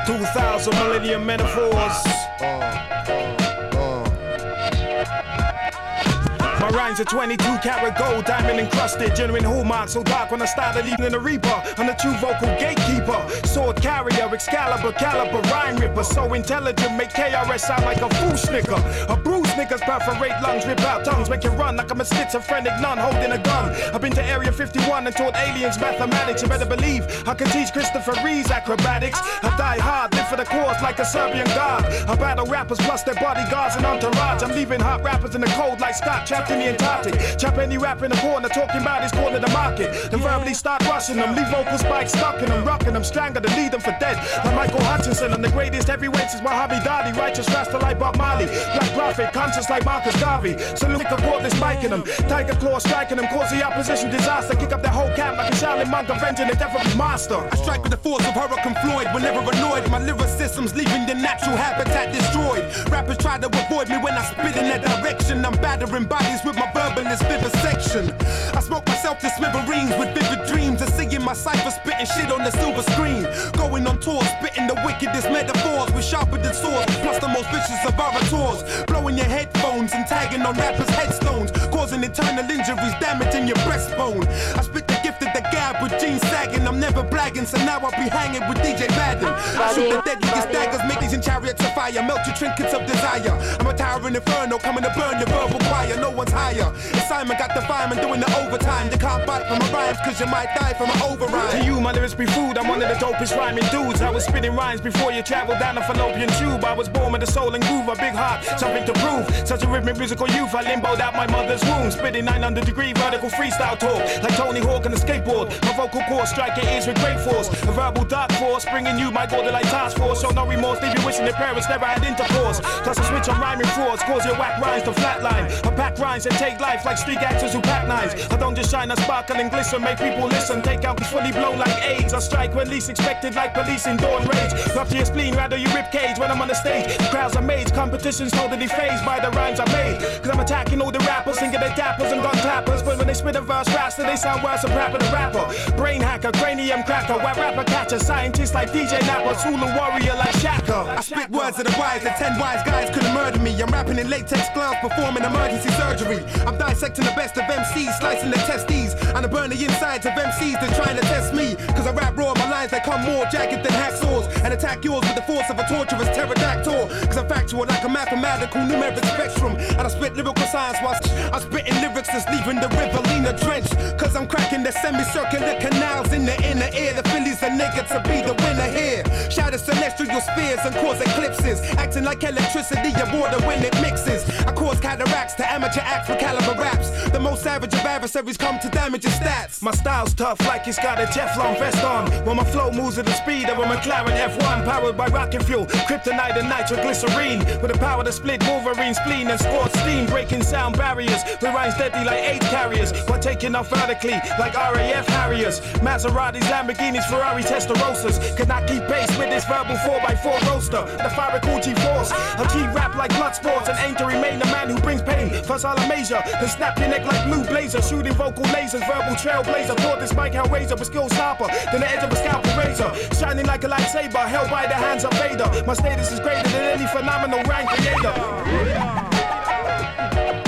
2,000 millennium metaphors. My rhymes are 22 karat gold, diamond encrusted, genuine hallmark, so dark when I started leaving in the reaper. I'm a true vocal gatekeeper, sword carrier, Excalibur, caliber, rhyme ripper. So intelligent, make KRS sound like a fool snicker. A bruise niggas perforate lungs, rip out tongues, make you run like I'm a schizophrenic nun holding a gun. I've been to Area 51 and taught aliens mathematics. You better believe I can teach Christopher Reeves acrobatics. I die hard, live for the cause like a Serbian guard. I battle rappers plus their bodyguards and entourage. I'm leaving hot rappers in the cold like Scott trapped in the Antarctic. Chop any rap in the corner, talking about his corner the market. Then verbally start rushing them, leave vocal spikes stuck in them, rocking them, strangle them, lead them for dead. Like Michael Hutchinson, I'm the greatest heavyweight since Muhammad Ali. Righteous rasta like Bob Marley, Black Prophet, conscious like Marcus Garvey. Salute the cordless spiking them, Tiger Claw striking them, cause the opposition disaster. Kick up the whole camp like a Shaolin monk, avenging the death of his master. I strike with the force of Hurricane Floyd, whenever annoyed. My lyricism's leaving the natural habitat destroyed. Rappers try to avoid me when I spit in that direction. I'm battering bodies with my verbalist vivisection. I smoke myself to smithereens with vivid dreams of seeing my cipher spitting shit on the silver screen. Going on tour, spitting the wickedest metaphors with sharper than swords, plus the most vicious of orators. Blowing your headphones and tagging on rappers' headstones, causing internal injuries, damaging your breastbone. I spit the gift of the gab with jeans sagging. I'm never blagging, so now I'll be hanging with DJ Madden. I shoot the deadliest daggers, make these in chariots of fire, melt your trinkets of desire. I'm a towering inferno, coming to burn your verbal choir. No one's higher. Simon got the fireman doing the overtime. You can't bite from my rhymes cause you might die from an override. To you, my lyrics be food, I'm one of the dopest rhyming dudes. I was spitting rhymes before you traveled down a fallopian tube. I was born with a soul and groove, a big heart, something to prove. Such a rhythmic musical youth, I limboed out my mother's womb. Spitting 900-degree vertical freestyle talk, like Tony Hawk on a skateboard. My vocal cords strike your ears with great force. A verbal dark force, bringing you my border like task force. Show no remorse, leave you wishing their parents never had intercourse. Plus a switch on rhyming frauds, cause your whack rhymes to flatline. I pack rhymes and take life like street actors who pack knives. I don't just shine a sparkle and glisten, make people listen. Take out fully blown like AIDS. I strike when least expected like police in dawn rage. Rupture your spleen, rather you rib cage when I'm on the stage. The crowds are made, competition's totally phased by the rhymes I made. Cause I'm attacking all the rappers, thinking they dappers and gun clappers. But when they spit a verse faster, they sound worse than rapper the rapper. Brain hacker, cranium cracker, white rapper catcher, scientist like DJ Napper, Zulu warrior like Shaka. I spit words of the wise that 10 wise guys couldn't murder me. I'm rapping in latex gloves, performing emergency surgery. I'm dissecting the best of MCs, slicing the testes. And I burn the insides of MCs that trying to test me. Cause I rap raw, my lines they come more jagged than hacksaws. And attack yours with the force of a torturous pterodactyl. Cause I'm factual like a mathematical numeric spectrum. And I spit lyrical science while I'm spitting lyrics that's leaving the Riverina trench. Cause I'm cracking the semicircular canals in the inner ear. The Phillies are nigga to be the winner here. Shatter celestial spheres and cause eclipses. Acting like electricity and water when it mixes. I cause cataracts to amateur acts with caliber raps. The most savage of adversaries come to damage your stats. My style's tough like it's got a Teflon vest on. When my flow moves at the speed of a McLaren F1, powered by rocket fuel, kryptonite and nitroglycerine. With the power to split Wolverine spleen and squirt steam, breaking sound barriers. With rhymes deadly like 8 carriers, while taking off vertically like RAF Harriers. Maseratis, Lamborghinis, Ferrari Testarosas cannot keep pace with this verbal 4x4 roaster. The Faracal G-Force, I keep rap like blood sports and aim to remain a man who brings pain. First I'll measure, then snap your neck like blue blazer. Shooting vocal lasers, verbal trailblazer. Caught this mic Hellraiser with skill sharper than the edge of a scalpel razor. Shining like a lightsaber, held by the hands of Vader. My status is greater than any phenomenal rank creator.